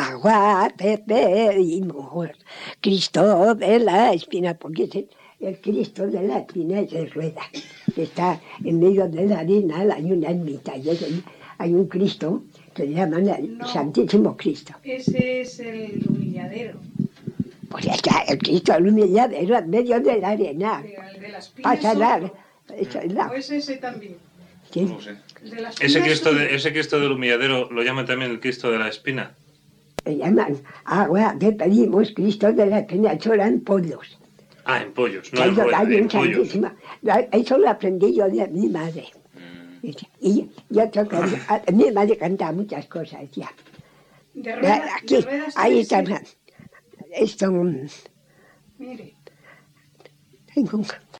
agua te pedimos, Cristo de la Espina, porque es el Cristo de la Espina es de rueda, que está en medio de la arena, hay una ermita, y hay un Cristo que le llaman el Santísimo Cristo. Ese es el humilladero. Pues está el Cristo del humilladero en medio de la arena. El de la espina es otro. ¿O es ese también? Sí. No sé. Ese Cristo del humilladero lo llaman también el Cristo de la Espina. Se llaman agua que pedimos, Cristo de la Espina, eso eran pollos. Ah, en pollos, no en rueda, en pollos. Eso lo aprendí yo de mi madre. Y yo toco, mi madre cantaba muchas cosas ya. Aquí, ahí está. Esto. Mire. Tengo un